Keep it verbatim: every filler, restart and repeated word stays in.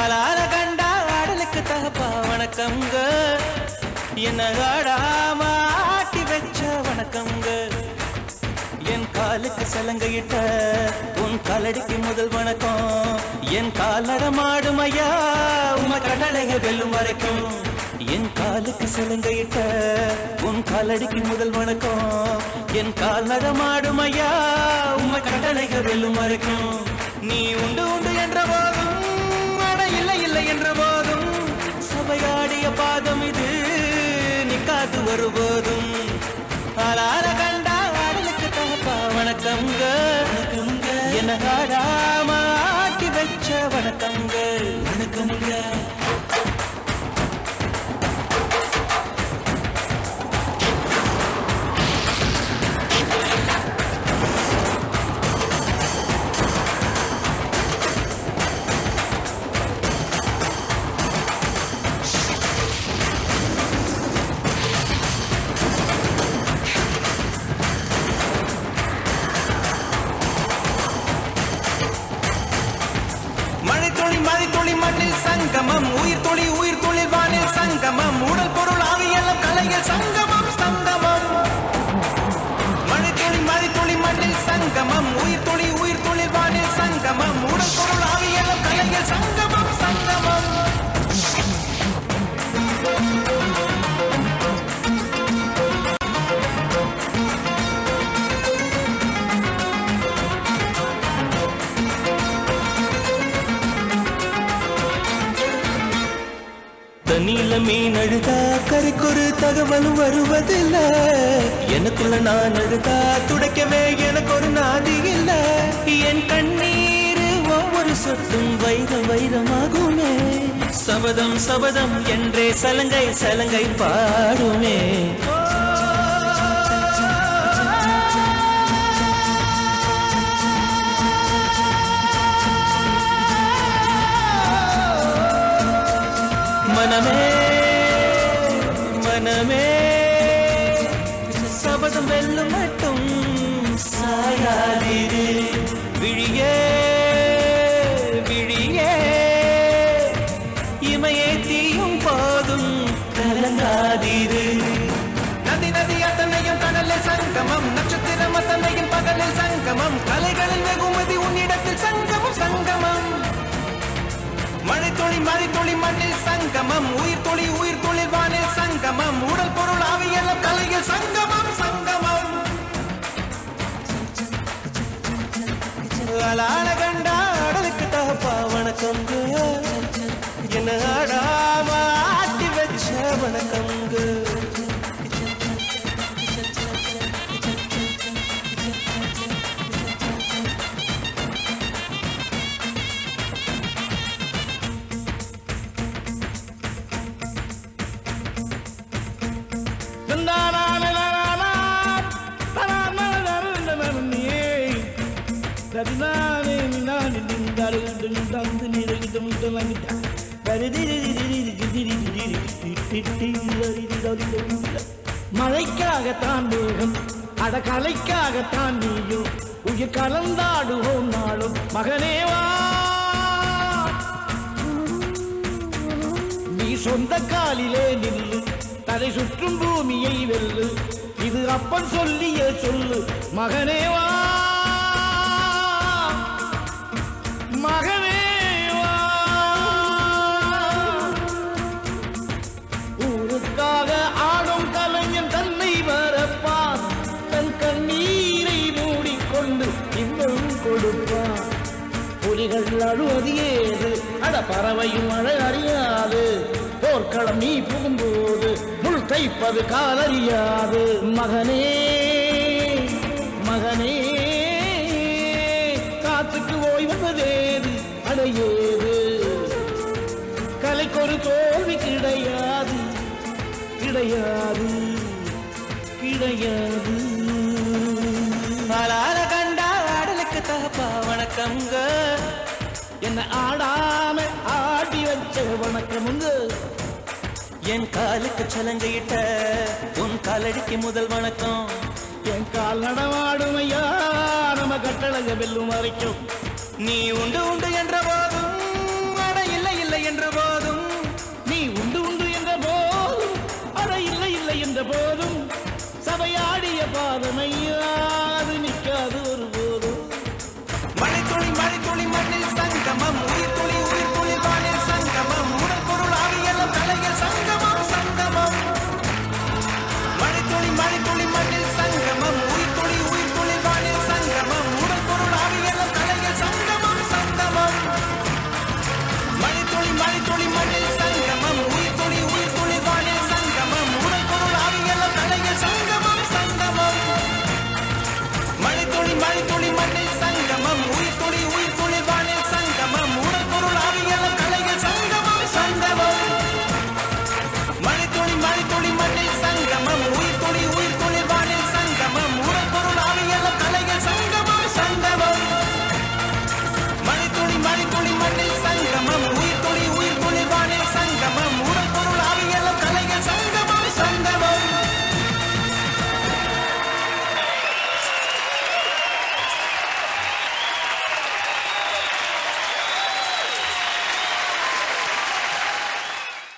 ஆளால கண்டா ஆடலுக்கு தகப்பா வணக்கம்ங்க என்ன ஆடாம ஆட்டி வச்ச வணக்கம்ங்க என் காலுக்கு சலங்கையிட்ட உன் காலடிக்கு முதல் வணக்கம் என் கால் நடமாடும் ஐயா உம கடலைக வெல்லும் வரைக்கும் என் காலுக்கு சலங்கையிட்ட உன் காலடிக்கு முதல் வணக்கம் என் கால் நடமாடும் ஐயா உம கடலைக வெல்லும் வரைக்கும் நீ உண்டு உண்டு என்ற போதும் அட இல்லை இல்லை என்ற போதும் சபையாடிய பாதம் இது நிக்காது வருபோதும் ஆளார கண்டா ஆடலுக்கு தகப்பா வணக்கம்ங்க என்ன ஆடாம ஆட்டி வச்ச வணக்கம்ங்க வணக்கம்ங்க மண்ணில் சங்கமம் உயிர் தொழி உயிர் தொழில் வானில் சங்கமம் உடல் பொருள் ஆவியெல்லாம் கலையில் சங்கமம் சங்கமம் மழை தொழி மழை தொழி மண்ணில் சங்கமம் உயிர் தொழி உயிர் தொழில் வானில் சங்கமம் உடல் பொருள் ஆவியெல்லாம் கலையில் சங்கமம் சங்கமம் தண்ணியில மீன் அழுதா கரைக்கொரு தகவலும் வருவதில்லை எனக்குள்ள நான் அழுதா துடைக்கவே எனக்கு ஒரு நாதி இல்லை என் கண்ணீர் ஒவ்வொரு சொட்டும் வைரம் வைரமாகுமே சபதம் சபதம் என்றே சலங்கை சலங்கை பாடுமே மனமே மனமே சபதம் வெல்லும் மட்டும் சாயாதிரு விழியே விழியே இமையே தீயும் போதும் கலங்காதிரு நதி நதி அத்தனையும் கடலில் சங்கமம் நட்சத்திரம் அத்தனையும் பகலில் சங்கமம் கலைகளில் வெகுமதி உன்னிடத்தில் சங்கமம் சங்கமம் மழை தொழி மழை தொழி மண்ணில் சங்கமம் உயிர் தொழி உயிர் தொழில் வானில் சங்கமம் உடல் பொருள் ஆவியெல்லாம் கலையில் சங்கமம் சங்கமம் ஆளான கண்டா ஆடலுக்கு தகப்பா வணக்கம்ங்க என்ன ஆடாம ஆட்டி வச்ச வணக்கம்ங்க மழைக்காகத்தான் வேகம் அட கலைக்காகத்தான் நீயும் உயிர் கலந்தாடுவோம் நாளும் மகனேவா நீ சொந்த காலிலே நில்லு தலை சுற்றும் பூமியை வெல்லு இது அப்பன் சொல்லிய சொல்லு மகனேவா மகனேவா ஊருக்காக ஆடும் கலைஞன் தன்னை வரப்பான் தன் கண்ணீரை மூடிக்கொண்டு இன்னும் கொடுப்பான் புலிகள் அழுவது ஏது அட பறவையும் அழ அறியாது போர்க்களம் நீ புகும்போது முள் தைப்பது காலறியாது மகனே மகனே காத்துக்கு ஓய்வதேது அடையேது கலைக்கொரு தோல்வி கிடையாது கிடையாது கிடையாது ஆளால கண்டா ஆடலுக்கு தகப்பா வணக்கம்ங்க என்ன ஆடாம ஆடி வச்ச வணக்கமுங்க என் காலுக்கு சலங்கையிட்ட உன் காலடிக்கு முதல் வணக்கம் என் கால் நடமாடும் ஐயா நம்ம கட்டளங்க வெல்லும் வரைக்கும் நீ உண்டு உண்டு என்ற போதும் அட இல்லை இல்லை என்ற போதும் நீ உண்டு உண்டு என்ற போதும் அட இல்லை இல்லை என்ற போதும் சபையாடிய பாதமையா